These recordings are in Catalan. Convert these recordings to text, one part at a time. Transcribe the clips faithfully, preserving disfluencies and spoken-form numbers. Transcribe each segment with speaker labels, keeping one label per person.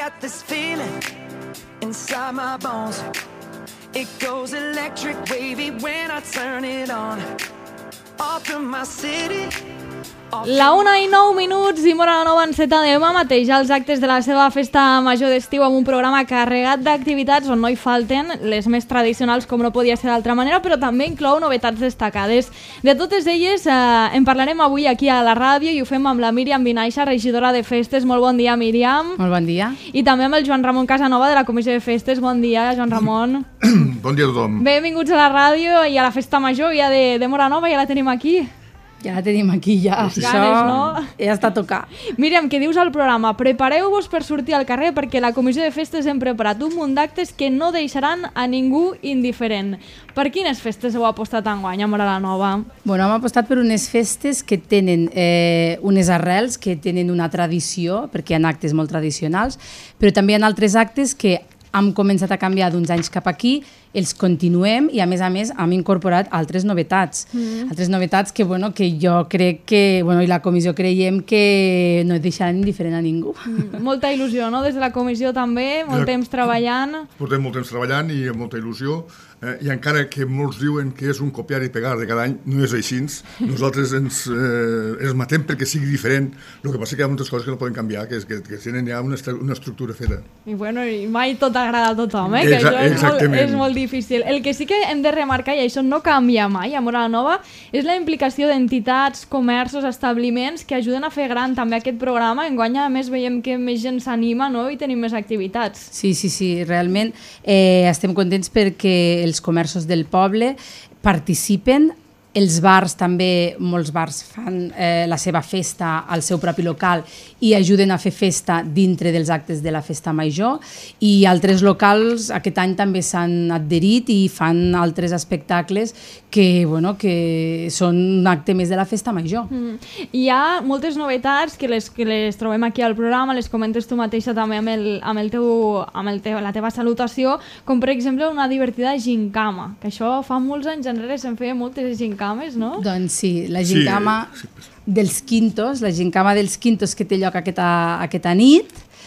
Speaker 1: got this feeling inside my bones. It goes electric wavy when I turn it on. Off from my city.
Speaker 2: La una i nou minuts i Móra la Nova enceta demà mateix als actes de la seva festa major d'estiu amb un programa carregat d'activitats on no hi falten les més tradicionals com no podia ser d'altra manera, però també inclou novetats destacades. De totes elles eh, en parlarem avui aquí a la ràdio i ho fem amb la Míriam Vinaixa, regidora de festes. Molt bon dia, Míriam.
Speaker 3: Molt bon dia.
Speaker 2: I també amb el Joan Ramon Casanova de la Comissió de Festes. Bon dia, Joan Ramon.
Speaker 4: Bon dia a tothom.
Speaker 2: Benvinguts a la ràdio i a la festa major ja de, de Móra la Nova, ja la tenim aquí.
Speaker 3: Ja la tenim aquí, ja.
Speaker 2: Ganes,
Speaker 3: Això
Speaker 2: no?
Speaker 3: Ja està a tocar.
Speaker 2: Míriam, què dius al programa? Prepareu-vos per sortir al carrer perquè la Comissió de Festes hem preparat un munt d'actes que no deixaran a ningú indiferent. Per quines festes heu apostat enguany a Móra la Nova?
Speaker 3: Bueno, hem apostat per unes festes que tenen eh, unes arrels, que tenen una tradició, perquè hi ha actes molt tradicionals, però també hi ha altres actes que hem començat a canviar d'uns anys cap aquí, els continuem i a més a més hem incorporat altres novetats. Mm. Altres novetats que, bueno, que jo crec que, bueno, i la comissió creiem que no deixaran indiferent a ningú.
Speaker 2: Mm. Molta il·lusió, no? Des de la comissió també, molt temps treballant.
Speaker 4: Portem molt temps treballant i amb molta il·lusió. Eh, I encara que molts diuen que és un copiar i pegar de cada any, no és així. Nosaltres ens, eh, ens matem perquè sigui diferent. El que passa que hi ha moltes coses que no poden canviar, que, és, que, que tenen ja una, una estructura feta.
Speaker 2: I, bueno, i mai tot agrada a tothom, eh? Que
Speaker 4: Exa
Speaker 2: això és
Speaker 4: exactament.
Speaker 2: molt, és molt difícil. El que sí que hem de remarcar, i això no canvia mai a Móra la Nova, és la implicació d'entitats, comerços, establiments que ajuden a fer gran també aquest programa. Enguany, a més, veiem que més gent s'anima, no? I tenim més activitats.
Speaker 3: Sí, sí, sí, realment eh, estem contents perquè els comerços del poble participen. Els bars també, molts bars fan eh, la seva festa al seu propi local i ajuden a fer festa dintre dels actes de la festa major, i altres locals aquest any també s'han adherit i fan altres espectacles que, bueno, que són un acte més de la festa major.
Speaker 2: Mm. Hi ha moltes novetats que les, que les trobem aquí al programa, les comentes tu mateixa també amb, el, amb, el teu, amb el teu, la teva salutació, com per exemple una divertida gincama, que això fa molts anys enrere se'n feia moltes gincames, no?
Speaker 3: Doncs sí, la gincama sí, sí. dels quintos, la gincama dels quintos que té lloc aquesta, aquesta nit.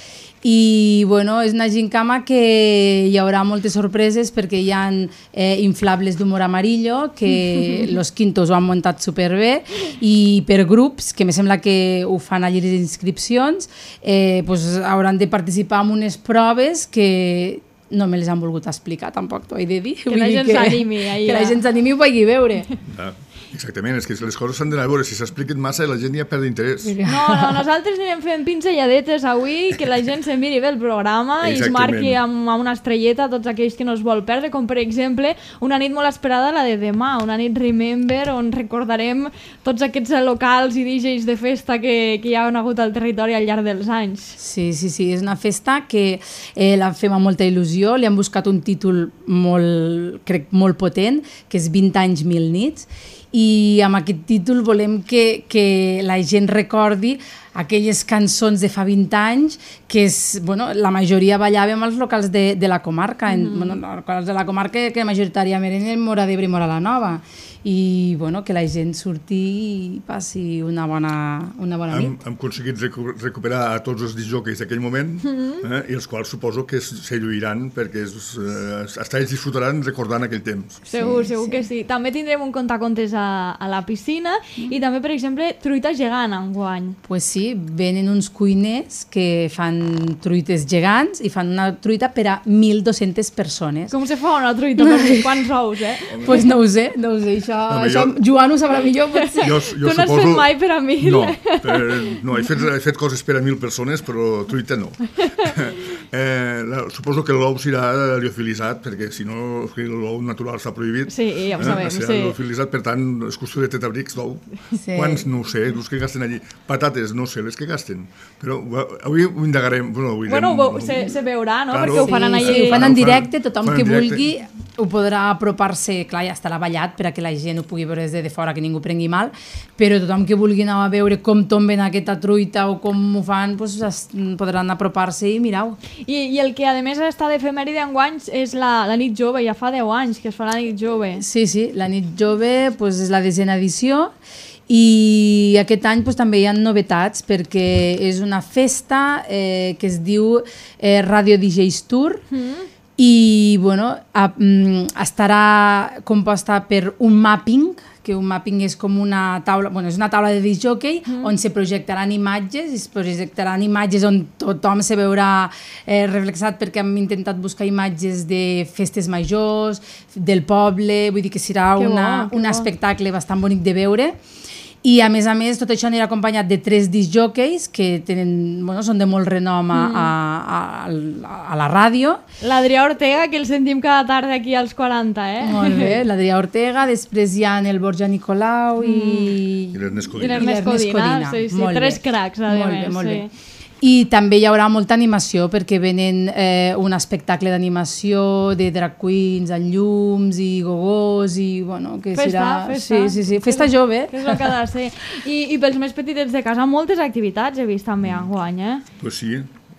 Speaker 3: I bueno, és una gincama que hi haurà moltes sorpreses perquè hi ha eh, inflables d'humor amarillo que los quintos ho han muntat superbé, i per grups, que me sembla que ho fan allí les inscripcions, eh, pues, hauran de participar en unes proves que no me les han volgut explicar tampoc, t'ho he de dir.
Speaker 2: Que la gent s'animi.
Speaker 3: Que la gent s'animi i ho pugui veure.
Speaker 4: Ah. Exactament, és que les coses s'han d'anar a veure, si s'expliquen massa la gent ja perd interès.
Speaker 2: No, no, nosaltres anirem fent pinzelladetes avui, que la gent se miri bé el programa i es marqui amb, amb una estrelleta tots aquells que no es vol perdre, com per exemple una nit molt esperada, la de demà, una nit Remember, on recordarem tots aquests locals i D Js de festa que, que hi ha hagut al territori al llarg dels anys.
Speaker 3: Sí, sí, sí, és una festa que eh, la fem amb molta il·lusió, li han buscat un títol molt, crec, molt potent, que és vint anys, mil nits, i amb aquest títol volem que, que la gent recordi aquelles cançons de fa vint anys que és, bueno, la majoria ballàvem als locals de, de la comarca, mm. en, bueno, els locals de la comarca que majoritàriament eren Móra d'Ebre i Móra la Nova, i bueno, que la gent surti i passi una bona, una bona nit.
Speaker 4: Hem, hem aconseguit recuperar a tots els disjòqueis d'aquell moment, mm-hmm. eh, i els quals suposo que s'alluiran perquè es, eh, hasta ells disfrutaran recordant aquell temps.
Speaker 2: Segur,
Speaker 3: sí,
Speaker 2: segur
Speaker 3: sí.
Speaker 2: que sí. També tindrem un contacontes a, a la piscina mm. i també, per exemple, truita gegant enguany.
Speaker 3: Pues sí, venen uns cuiners que fan truites gegants i fan una truita per a mil dues-centes persones.
Speaker 2: Com se fa una truita per quants ous, eh?
Speaker 3: Pues no ho sé, no ho sé, això, no, això jo, Joan ho sabrà millor, potser.
Speaker 4: Jo, jo
Speaker 2: tu no
Speaker 4: suposo,
Speaker 2: has fet mai per a mil?
Speaker 4: No, per, no he, fet, he fet coses per a mil persones, però truita no. Eh, la, suposo que l'ou serà liofilitzat, perquè si no l'ou natural està prohibit.
Speaker 2: Sí, ja ho sabem.
Speaker 4: Eh, serà
Speaker 2: sí.
Speaker 4: liofilitzat, per tant, és qüestió de tetabrics d'ou.
Speaker 3: Sí.
Speaker 4: Quants? No ho sé, els que gasten allí. Patates, no sé, les que gasten. Però avui ho indagarem. Bueno, ho
Speaker 2: bueno ho, se, se veurà, no?
Speaker 4: Claro.
Speaker 2: Perquè ho faran allí.
Speaker 3: Sí, ho fan en directe, tothom
Speaker 4: fan
Speaker 3: que
Speaker 4: directe.
Speaker 3: vulgui ho podrà apropar-se, clar, ja estarà ballat per a que la gent ho pugui veure des de fora, que ningú prengui mal, però tothom que vulgui anar a veure com tomben aquesta truita o com ho fan, pues, podran apropar-se i mirar-ho.
Speaker 2: I, I el que a més està d'efemèride enguany és la, la nit jove, ja fa deu anys que es fa la nit jove.
Speaker 3: Sí, sí, la nit jove pues, és la desena edició I aquest any pues, també hi ha novetats perquè és una festa eh, que es diu eh, Radio D Js Tour mm. i bueno, a, mm, estarà composta per un mapping, que un mapping és com una taula, bueno, és una taula de disc jockey mm. on se projectaran imatges, i es projectaran imatges on tothom se veurà eh, reflexat perquè hem intentat buscar imatges de festes majors, del poble, vull dir que serà
Speaker 2: que
Speaker 3: una,
Speaker 2: bo,
Speaker 3: un
Speaker 2: bo.
Speaker 3: espectacle bastant bonic de veure. I a més a més tot això anirà acompanyat de tres disc jockeys que tenen, bueno, són de molt renom a, mm. a, a, a la ràdio.
Speaker 2: L'Adrià Ortega, que el sentim cada tarda aquí als quaranta, eh?
Speaker 3: Molt bé, l'Adrià Ortega, després hi ha el Borja Nicolau i...
Speaker 4: I l'Ernest Codina.
Speaker 2: I l'Ernest Codina, sí, sí, tres cracs, a
Speaker 3: molt
Speaker 2: més.
Speaker 3: Bé, molt
Speaker 2: sí.
Speaker 3: bé. I també hi haurà molta animació perquè venen eh, un espectacle d'animació de drag queens amb llums i gogós i bueno, que
Speaker 2: festa,
Speaker 3: serà...
Speaker 2: Festa,
Speaker 3: sí, sí, sí. Festa jove.
Speaker 2: Que és el que ha de ser. I, I pels més petitets de casa, moltes activitats he vist també enguany, eh?
Speaker 4: Pues sí.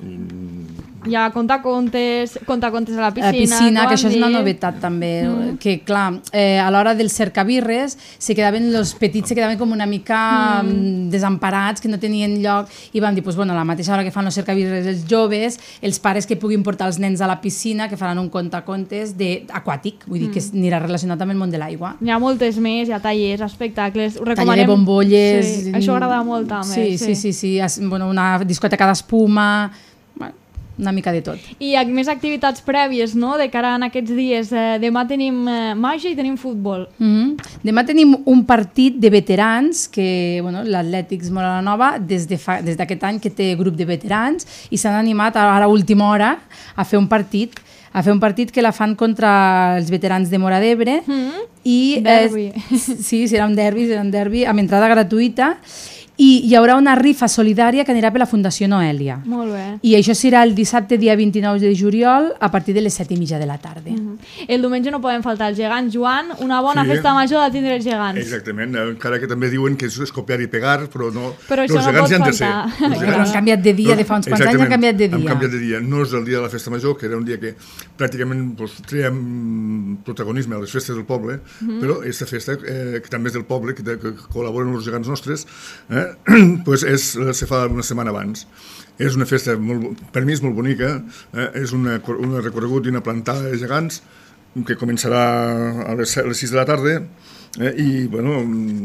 Speaker 2: Hi ha contacontes, contacontes a la piscina.
Speaker 3: A la piscina, que això és una
Speaker 2: dir.
Speaker 3: novetat també,
Speaker 2: Mm.
Speaker 3: que clar, eh, a l'hora dels cercabirres se quedaven, els petits se quedaven com una mica mm. desemparats, que no tenien lloc, i vam dir, pues, bueno, a la mateixa hora que fan els cercabirres els joves, els pares que puguin portar els nens a la piscina, que faran un contacontes de, aquàtic, vull dir, mm. que anirà relacionat amb el món de l'aigua.
Speaker 2: Hi ha moltes més, hi ha tallers, espectacles, ho
Speaker 3: Taller
Speaker 2: recomanem.
Speaker 3: de bombolles...
Speaker 2: Sí, això agrada molt també.
Speaker 3: Sí, sí, sí, sí, sí. Bueno, una discoteca d'espuma... Bueno, una mica de tot.
Speaker 2: I més activitats prèvies, no?, de cara a aquests dies. Eh, demà tenim eh, màgia i tenim futbol.
Speaker 3: Mm-hmm. Demà tenim un partit de veterans, que bueno, l'Atlètics Mora la Nova, des de fa, des d'aquest any que té grup de veterans, i s'han animat a la última hora a fer un partit a fer un partit que la fan contra els veterans de Móra d'Ebre.
Speaker 2: Mm-hmm.
Speaker 3: I,
Speaker 2: derbi.
Speaker 3: Eh, sí, serà un derbi, serà un derbi amb entrada gratuïta. I hi haurà una rifa solidària que anirà per la Fundació Noèlia.
Speaker 2: Molt bé.
Speaker 3: I això serà el dissabte, dia vint-i-nou de juliol, a partir de les set i mitja de la tarda.
Speaker 2: Mm-hmm. El diumenge no poden faltar els gegants. Joan, una bona
Speaker 4: Sí.
Speaker 2: festa major de tindre els gegants.
Speaker 4: Exactament, encara que també diuen que és copiar i pegar, però no...
Speaker 2: Però això
Speaker 4: els
Speaker 2: no
Speaker 4: gegants
Speaker 2: pot
Speaker 4: hi han de ser.
Speaker 2: faltar.
Speaker 4: Els
Speaker 3: Però
Speaker 4: gegants-
Speaker 3: han canviat de dia, de fa uns quants anys han canviat de dia.
Speaker 4: Han canviat de dia. No és el dia de la festa major, que era un dia que pràcticament doncs, treiem protagonisme a les festes del poble, mm-hmm. però aquesta festa, eh, que també és del poble, que, que col·laboren els gegants nostres, eh, pues és, se fa una setmana abans. És una festa, molt, per mi és molt bonica, eh, és una, una recorregut i una plantada de gegants que començarà a les, a les sis de la tarda eh, i, bueno...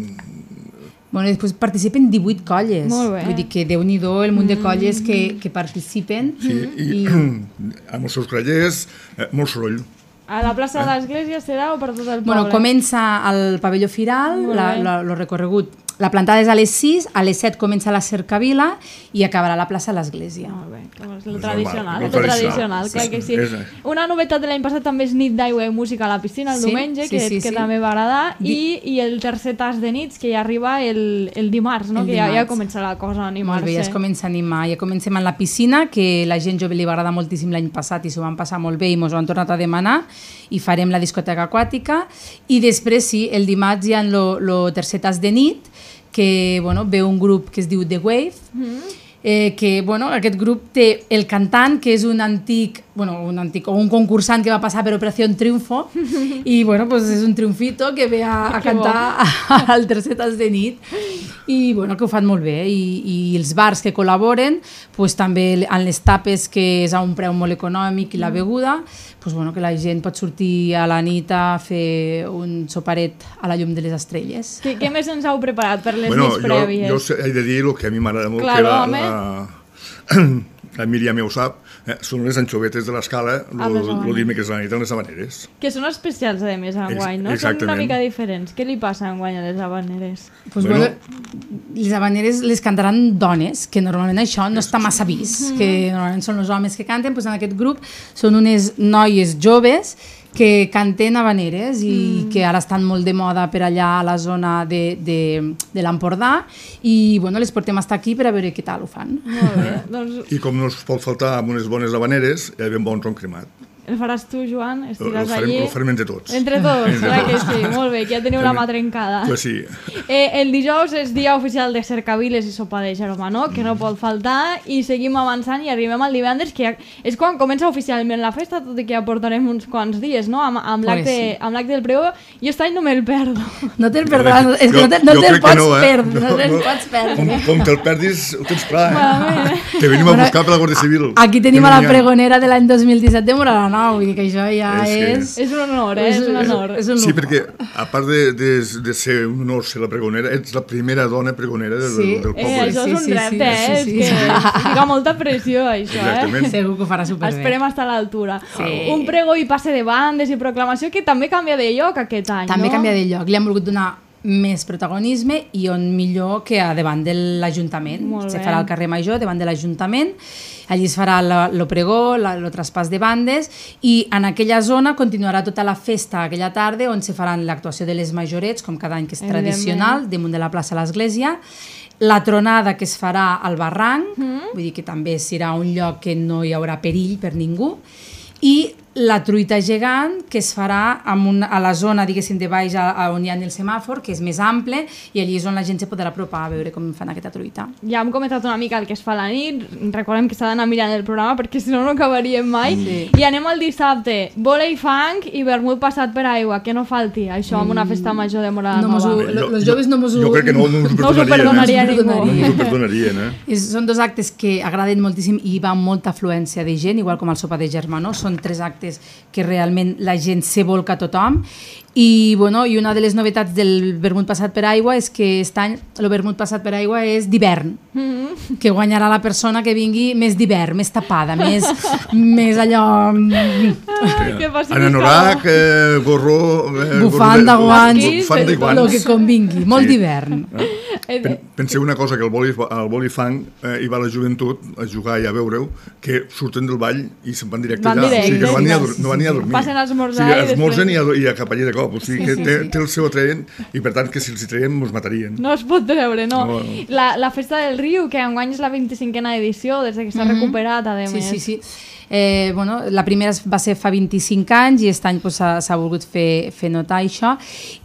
Speaker 3: Bueno, després participen divuit colles.
Speaker 2: Molt bé.
Speaker 3: Vull dir que Déu-n'hi-do el munt de colles que, que participen.
Speaker 4: Sí, i, i amb els seus grallers, eh, molt soroll.
Speaker 2: A la plaça de l'Església serà o per tot el poble?
Speaker 3: Bueno, comença al pavelló Firal,
Speaker 2: Molt
Speaker 3: la,
Speaker 2: bé.
Speaker 3: la, lo recorregut. La plantada és a les sis, a les set comença la cercavila i acabarà la plaça de l'Església.
Speaker 2: Molt bé, com és el
Speaker 4: És
Speaker 2: tradicional,
Speaker 4: normal,
Speaker 2: el
Speaker 4: el tradicional.
Speaker 2: tradicional, clar que sí.
Speaker 4: És-
Speaker 2: Una novetat de l'any passat també és nit d'aigua i música a la piscina el
Speaker 3: Sí,
Speaker 2: diumenge,
Speaker 3: sí,
Speaker 2: que,
Speaker 3: sí,
Speaker 2: que
Speaker 3: sí.
Speaker 2: també va agradar, i, i el tercer tas de nits, que ja arriba el, el dimarts, no?
Speaker 3: El
Speaker 2: que ja, ja
Speaker 3: dimarts.
Speaker 2: comença la cosa a
Speaker 3: Molt
Speaker 2: animar-se.
Speaker 3: bé, ja es comença a animar. Ja comencem amb la piscina, que la gent jove li va agradar moltíssim l'any passat i s'ho van passar molt bé i ens ho han tornat a demanar, i farem la discoteca aquàtica. I després, sí, el dimarts hi ha el tercer tas de nit, que bueno, ve un grup que es diu The Wave, mm-hmm. eh, que bueno, aquest grup té el cantant, que és un antic, bueno, un antic o un concursant que va passar per Operació Triunfo, i bueno, pues és un triomfito que ve a, a
Speaker 2: Que
Speaker 3: cantar al tercer tas de nit, i bueno, que ho fan molt bé, i, i els bars que col·laboren, pues, també en les tapes, que és a un preu molt econòmic, i la beguda, pues, bueno, que la gent pot sortir a la nit a fer un soparet a la llum de les estrelles.
Speaker 2: Què, què més ens heu preparat per les
Speaker 4: Bueno,
Speaker 2: nits
Speaker 4: jo,
Speaker 2: prèvies?
Speaker 4: jo sé- he de dir el que a mi m'agrada molt,
Speaker 2: Claro,
Speaker 4: que la,
Speaker 2: home.
Speaker 4: la, la Míriam ja ho sap, eh, són les anxovetes de l'escala,
Speaker 2: Ah, les habaneres.
Speaker 4: el dimecres a la nit, en les habaneres.
Speaker 2: Que són especials, a més, enguany, no? Són una
Speaker 4: Exactament.
Speaker 2: mica diferents. Què li passa enguany a les habaneres?
Speaker 3: Pues,
Speaker 4: Bueno.
Speaker 3: bueno, les habaneres les cantaran dones, que normalment això no està massa vist, que normalment són els homes que canten, pues en aquest grup són unes noies joves que canten habaneres i mm. que ara estan molt de moda per allà a la zona de, de, de l'Empordà, i bueno, les portem hasta aquí per a veure què tal ho fan.
Speaker 2: Molt bé, doncs
Speaker 4: I com no es pot faltar amb unes bones habaneres, hi ha ben bon ron cremat.
Speaker 2: El faràs tu, Joan?
Speaker 4: El
Speaker 2: Estiràs
Speaker 4: farem,
Speaker 2: allí?
Speaker 4: el farem entre tots.
Speaker 2: Entre tots,
Speaker 4: Entre
Speaker 2: clar que
Speaker 4: tots.
Speaker 2: sí, molt bé, que ja teniu la mà trencada.
Speaker 4: Pues sí.
Speaker 2: Eh, el dijous és dia oficial de Cercaviles i sopa de Germanó, que no pot faltar, i seguim avançant i arribem al divendres, que ja és quan comença oficialment la festa, tot i que ja portarem uns quants dies, no? Amb, amb
Speaker 3: Pues
Speaker 2: l'acte
Speaker 3: sí.
Speaker 2: amb l'acte del pregó. Jo aquest any no me'l perdo.
Speaker 3: No te'l perdràs, no, és que
Speaker 4: Jo-
Speaker 3: no te- no
Speaker 4: jo
Speaker 3: te'l
Speaker 4: crec que
Speaker 3: pots
Speaker 4: no, eh?
Speaker 3: perdre, no
Speaker 4: No,
Speaker 3: te'l
Speaker 4: no.
Speaker 3: pots perdre.
Speaker 4: Com, com te'l perdis, ho tens clar, eh?
Speaker 2: Malament.
Speaker 4: Te venim a
Speaker 3: Bueno,
Speaker 4: buscar per la Guàrdia Civil.
Speaker 3: Aquí tenim
Speaker 4: Que
Speaker 3: a
Speaker 4: no
Speaker 3: la
Speaker 4: n'hi ha.
Speaker 3: pregonera de l'any dos mil disset de Móra la Nou, vull dir que això ja
Speaker 4: És que-
Speaker 3: és...
Speaker 2: És un honor, eh? És un honor.
Speaker 3: És un
Speaker 4: Sí,
Speaker 3: lujo.
Speaker 4: perquè a part de, de, de ser un honor ser la pregonera, ets la primera dona pregonera del,
Speaker 3: Sí.
Speaker 4: del
Speaker 2: Eh,
Speaker 4: poble.
Speaker 2: això
Speaker 3: Sí,
Speaker 2: és un
Speaker 3: sí,
Speaker 2: repte,
Speaker 3: sí,
Speaker 2: eh?
Speaker 3: sí, sí.
Speaker 2: És que fica molta pressió, això, eh?
Speaker 4: Exactament.
Speaker 3: Segur que ho farà superbé.
Speaker 2: Esperem estar a l'altura.
Speaker 3: Sí.
Speaker 2: Un pregó i passe de bandes i proclamació que també canvia de lloc aquest any,
Speaker 3: També
Speaker 2: no?
Speaker 3: canvia de lloc. Li han volgut donar més protagonisme i on millor que a davant de l'Ajuntament.
Speaker 2: Molt
Speaker 3: Se
Speaker 2: bé.
Speaker 3: farà al carrer Major, davant de l'Ajuntament. Allí es farà el pregó, el traspàs de bandes i en aquella zona continuarà tota la festa aquella tarda on se faran l'actuació de les majorets, com cada any que és
Speaker 2: Evidentment.
Speaker 3: tradicional, damunt de la plaça de l'Església, la tronada que es farà al barranc,
Speaker 2: Mm.
Speaker 3: vull dir que també serà un lloc que no hi haurà perill per ningú, i la truita gegant que es farà amb un, a la zona, diguéssim, de baix a, a on hi ha el semàfor, que és més ample, i allí és on la gent se podrà apropar a veure com fan aquesta truita.
Speaker 2: Ja hem comentat una mica el que es fa a la nit, recordem que s'ha d'anar mirant el programa perquè si no no acabaríem mai,
Speaker 3: Sí.
Speaker 2: i anem al dissabte, volei fang i vermut passat per aigua, que no falti això amb una festa major de Móra la
Speaker 3: No mos ho-
Speaker 2: Nova.
Speaker 3: lo- los joves no mos ho-
Speaker 4: Jo crec que no, no us ho
Speaker 2: No us ho
Speaker 4: perdonarien.
Speaker 2: perdonaria
Speaker 4: eh?
Speaker 2: ningú.
Speaker 4: No us ho perdonarien, eh?
Speaker 3: És, són dos actes que agraden moltíssim i va amb molta afluència de gent, igual com el sopa de Germanó. Són tres actes que realment la gent se volca a tothom. I, bueno, i una de les novetats del vermut passat per aigua és que aquest any el vermut passat per aigua és d'hivern, mm-hmm. que guanyarà la persona que vingui més d'hivern, més tapada, més, més allò...
Speaker 2: Ai, que passi
Speaker 4: En
Speaker 2: més
Speaker 4: anorac,
Speaker 2: calor.
Speaker 4: eh, gorró... Eh,
Speaker 3: Bufanda,
Speaker 4: gorro de-
Speaker 3: guants,
Speaker 4: bufanda i
Speaker 3: el
Speaker 4: guants.
Speaker 3: que convingui, molt
Speaker 4: Sí.
Speaker 3: d'hivern.
Speaker 2: Eh,
Speaker 4: Pen- Penseu una cosa, que al boli, al bolifang eh, hi va la joventut a jugar i a veure-ho, que surten del ball i se'n van directe
Speaker 2: Van
Speaker 4: allà.
Speaker 2: directe,
Speaker 4: o sigui, que no van ni a,
Speaker 3: sí,
Speaker 4: dur-
Speaker 3: sí,
Speaker 4: no van ni a
Speaker 3: sí.
Speaker 4: dormir.
Speaker 2: Passen a esmorzar
Speaker 4: o sigui,
Speaker 2: i
Speaker 4: esmorzen
Speaker 2: després-
Speaker 4: i, a, i a cap allà de cop. O sigui, que
Speaker 3: sí,
Speaker 4: té,
Speaker 3: sí.
Speaker 4: té el seu atraient i per tant que si els hi traiem ens matarien.
Speaker 2: No es pot treure, no.
Speaker 4: No.
Speaker 2: La, la Festa del Riu, que enguany és la vint-i-cinquena edició, des que s'ha recuperat, a
Speaker 3: Sí,
Speaker 2: més.
Speaker 3: sí, sí. Eh, bueno, la primera va ser fa vint-i-cinc anys i aquest any pues, s'ha s'ha volgut fer, fer notar això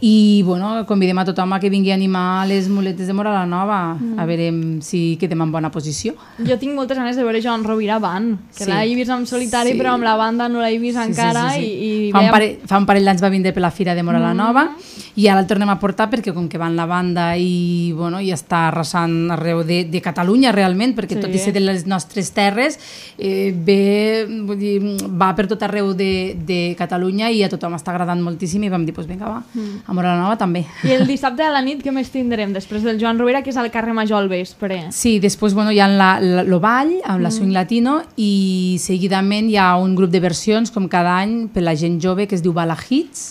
Speaker 3: i bueno, convidem a tothom a que vingui a animar les muletes de Móra la Nova mm. a veure si quedem en bona posició.
Speaker 2: Jo tinc moltes ganes de veure Joan Rovira band, que
Speaker 3: Sí.
Speaker 2: l'he vist en solitari,
Speaker 3: Sí.
Speaker 2: però amb la banda no l'he vist
Speaker 3: Sí, sí,
Speaker 2: encara
Speaker 3: sí, sí.
Speaker 2: i, i
Speaker 3: Fa, un
Speaker 2: veiem-
Speaker 3: parell, fa un parell d'anys va vindre per la Fira de Móra la Nova i ara el tornem a portar perquè com que va en la banda i, bueno, i està arrasant arreu de, de Catalunya realment, perquè
Speaker 2: Sí.
Speaker 3: tot i ser de les nostres terres eh, ve, vull dir, va per tot arreu de, de Catalunya i a tothom està agradant moltíssim i vam dir, pues vinga va, a Móra la Nova també.
Speaker 2: I el dissabte a la nit què més tindrem després del Joan Rovira, que és al carrer Major al vespre?
Speaker 3: Sí, després bueno, hi ha la, la, lo ball amb la swing latino i seguidament hi ha un grup de versions com cada any per la gent jove que es diu Bala Hits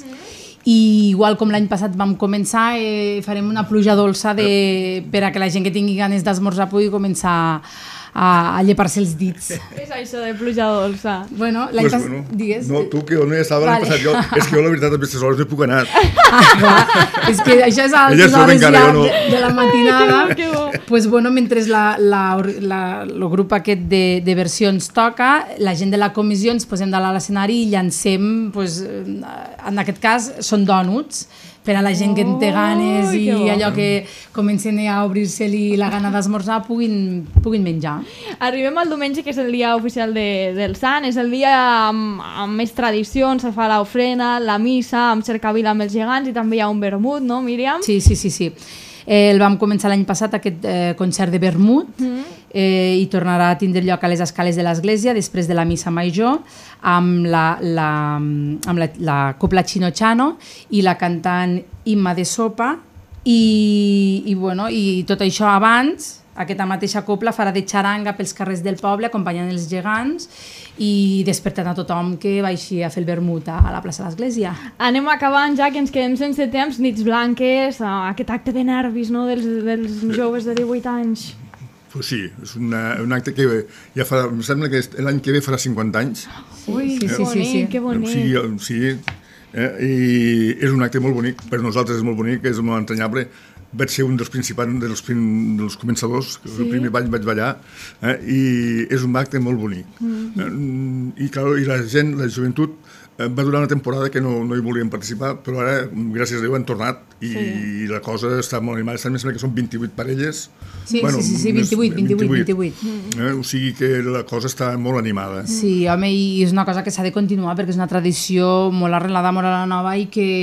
Speaker 3: i igual com l'any passat vam començar eh, farem una pluja dolça de, per a que la gent que tingui ganes d'esmorzar pugui començar a, a llepar-se els dits.
Speaker 2: Què és això de pluja dolça?
Speaker 3: Bueno, l'any
Speaker 4: Pues,
Speaker 3: passat,
Speaker 4: bueno,
Speaker 3: digues.
Speaker 4: no, tu que no hi estava l'any
Speaker 3: Vale.
Speaker 4: passat, jo, és que jo la veritat a aquestes hores no hi puc anar.
Speaker 3: Ah, clar, és que això és a
Speaker 4: Ella
Speaker 3: altes
Speaker 4: surt
Speaker 3: hores
Speaker 4: encara,
Speaker 3: ja
Speaker 4: jo no.
Speaker 3: de, de la matinada.
Speaker 2: Que bo.
Speaker 3: Pues bueno, mentre la, la, la, el grup aquest de, de versions toca, la gent de la comissió ens posem dalt a l'escenari i llancem, pues, en aquest cas, són dònuts, per a la gent que en té ganes
Speaker 2: Ui,
Speaker 3: i
Speaker 2: que bo.
Speaker 3: allò que comencen a obrir-se-li la gana d'esmorzar puguin, puguin menjar.
Speaker 2: Arribem al diumenge, que és el dia oficial de, del Sant, és el dia amb, amb més tradicions, se fa l'ofrena, la missa, amb cercavila amb els gegants i també hi ha un vermut, no, Míriam?
Speaker 3: Sí, sí, sí, sí. Eh, el vam començar l'any passat, aquest eh, concert de vermut, mm. eh, i tornarà a tindre lloc a les escales de l'església després de la missa major, amb la, la, amb la, la copla Chino Chano i la cantant Imma de Sopa, i, i, bueno, i tot això abans, aquesta mateixa copla farà de xaranga pels carrers del poble acompanyant els gegants i despertant a tothom que baixi a fer el vermut a la plaça de l'església.
Speaker 2: Anem acabant ja, que ens quedem sense temps, nits blanques, uh, aquest acte de nervis, no?, dels, dels joves de divuit anys.
Speaker 4: Pues sí, és una, un acte que ja fa, em sembla que l'any que ve farà cinquanta anys.
Speaker 2: Ui,
Speaker 3: sí,
Speaker 2: que
Speaker 3: sí,
Speaker 2: bonic,
Speaker 3: sí, sí.
Speaker 2: que bonic.
Speaker 4: Sí, sí, eh? I és un acte molt bonic, per nosaltres és molt bonic, és molt entranyable. Vaig ser un dels principals, dels, prim, dels començadors, sí. El primer ball vaig ballar, eh? I és un acte molt bonic. Mm. I, clar, i la gent, la joventut, va durar una temporada que no, no hi volien participar, però ara, gràcies a Déu, han tornat i sí. la cosa està molt animada. Em sembla que són vint-i-vuit parelles.
Speaker 3: Sí, bueno, sí, sí, sí, vint-i-vuit, vint-i-vuit, vint-i-vuit.
Speaker 4: Eh? O sigui que la cosa està molt animada.
Speaker 3: Sí, home, i és una cosa que s'ha de continuar perquè és una tradició molt arrelada a Móra la Nova i que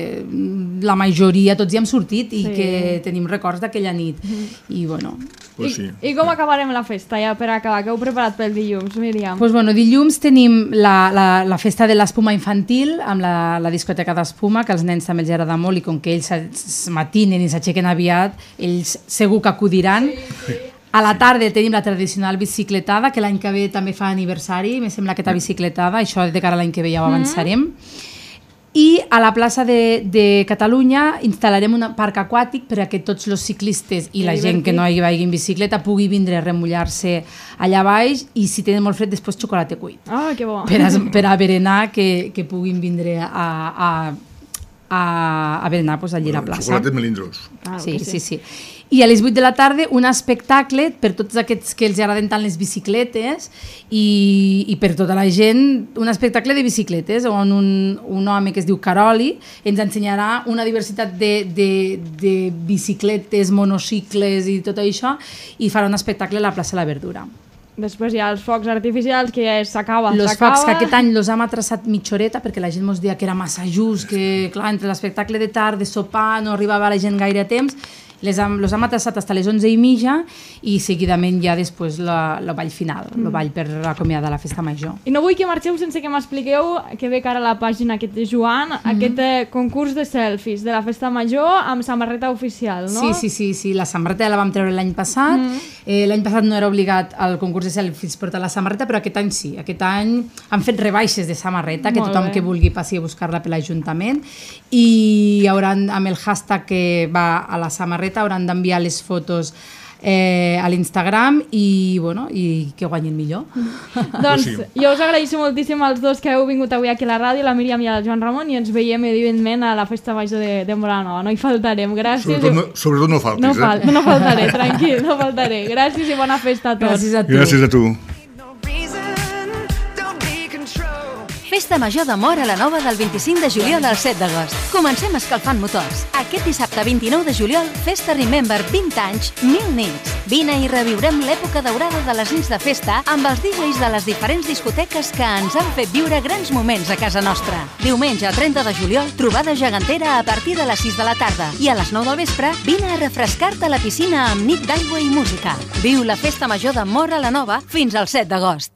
Speaker 3: la majoria, tots hi hem sortit i sí. que tenim records d'aquella nit. I, bueno...
Speaker 4: Pues sí.
Speaker 2: I, I com acabarem la festa, ja per acabar? Què heu preparat pel dilluns, Míriam?
Speaker 3: Pues bueno, dilluns tenim la, la, la festa de l'espuma infantil amb la, la discoteca d'espuma, que als nens també els agrada molt i com que ells es matinen i s'aixequen aviat, ells segur que acudiran. Sí. A la tarda tenim la tradicional bicicletada, que l'any que ve també fa aniversari, me sembla aquesta bicicletada, això de cara a l'any que ve ja ho avançarem. Mm. I a la plaça de, de Catalunya instal·larem un parc aquàtic perquè tots els ciclistes i la gent que no hi vagi en bicicleta pugui vindre a remullar-se allà baix i si tenen molt fred després xocolata cuit.
Speaker 2: Ah, que bo.
Speaker 3: Per a, per a berenar que, que puguin vindre a, a, a, a berenar pues, allà a la plaça.
Speaker 4: Xocolates melindros.
Speaker 3: Ah, sí, sí, sí. I a les vuit de la tarda un espectacle per tots aquests que els agraden tant les bicicletes i, i per tota la gent, un espectacle de bicicletes on un, un home que es diu Caroli ens ensenyarà una diversitat de, de, de bicicletes, monocicles i tot això i farà un espectacle a la plaça La Verdura.
Speaker 2: Després hi ha els focs artificials, que ja s'acaba.
Speaker 3: Els focs que aquest any els hem atraçat mitja horeta perquè la gent ens deia que era massa just, que clar, entre l'espectacle de tard, de sopar, no arribava la gent gaire a temps. Les hem, los hem atraçat fins a les onze i mitja i seguidament ja després la, la ball final, mm. la ball per acomiadar la festa major.
Speaker 2: I no vull que marxeu sense que m'expliqueu, que ve cara a la pàgina que té Joan, mm. aquest eh, concurs de selfies de la festa major amb samarreta oficial, no?
Speaker 3: Sí, sí, sí, sí. La samarreta la vam treure l'any passat. Mm. Eh, l'any passat no era obligat al concurs de selfies portar la samarreta, però aquest any sí. Aquest any han fet rebaixes de samarreta, que tothom que vulgui passi a buscar-la per l'Ajuntament i hauran, amb el hashtag que va a la samarreta hauran d'enviar les fotos eh, a l'Instagram i, bueno, i que guanyin millor.
Speaker 2: Mm. Doncs jo us agraeixo moltíssim als dos que heu vingut avui aquí a la ràdio, la Míriam i el Joan Ramon, i ens veiem evidentment a la festa major de, de Móra la Nova. No hi faltarem, gràcies.
Speaker 4: Sobretot no, sobretot no faltis,
Speaker 2: no fal
Speaker 4: eh?
Speaker 2: No faltaré, tranquil, no faltaré. Gràcies i bona festa a tots.
Speaker 3: Gràcies a tu.
Speaker 4: Gràcies a tu.
Speaker 5: Festa Major de Móra la Nova del vint-i-cinc de juliol al set d'agost. Comencem escalfant motors. Aquest dissabte vint-i-nou de juliol, Festa Remember vint anys, mil nits. Vine i reviurem l'època daurada de les nits de festa amb els D Js de les diferents discoteques que ens han fet viure grans moments a casa nostra. Diumenge trenta de juliol, trobada gegantera a partir de les sis de la tarda i a les nou del vespre, vine a refrescar-te a la piscina amb nit d'aigua i música. Viu la Festa Major de Móra la Nova fins al set d'agost.